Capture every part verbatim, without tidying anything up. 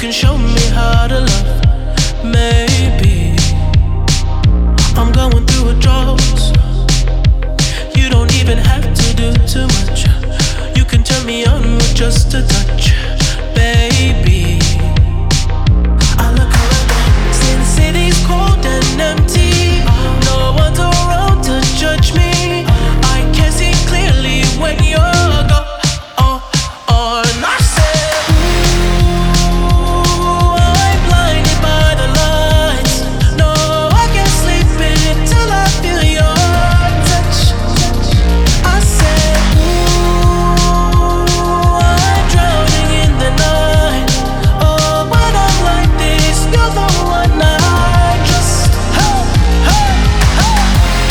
can show me how to love. Maybe I'm going through a drought. You don't even have to do too much. You can turn me on with just a touch, baby. I look around, see the city's cold and empty. No one's around to judge me. I can see clearly when you're gone. Oh, oh, and I said, ooh, I'm blinded by the lights. No, I can't sleep until I feel your touch. I said, ooh, I'm drowning in the night. Oh, when I'm like this, you're the one I trust. Hey, hey, hey.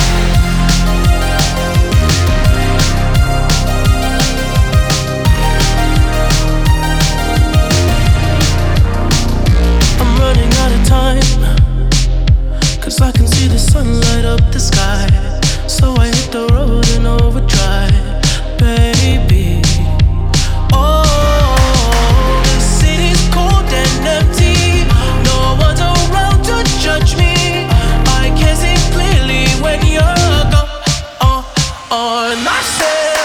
I'm running out of time, 'cause I can see the sun light up the sky. So I hit the road in overdrive, baby. Oh, the city's cold and empty. No one's around to judge me. I can see clearly when you're gone. Oh, oh, and I said,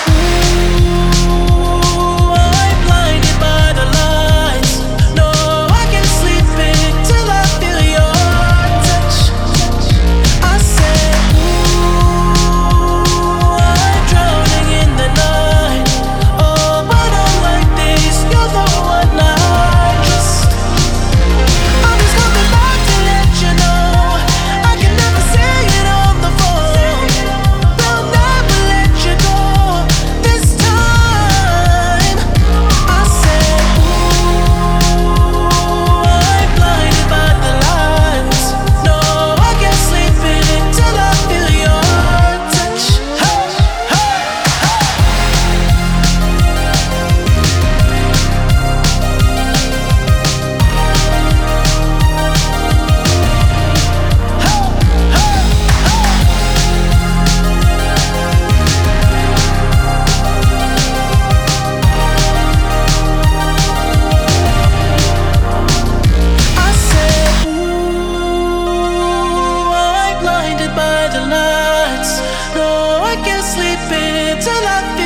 ooh, I'm blinded by the lights. No, I can't sleep until I feel your touch. I said, ooh, I'm drowning in the night. Oh, when I'm like this, you're the one I trust. I'm just coming back to let you know I can never say it on the phone. They'll never let you go this time. I said, ooh, I'm blinded by the lights. No, I can't sleep until I feel your touch. Hey, hey, I said, ooh, I'm blinded by the lights. No, I can't sleep until I feel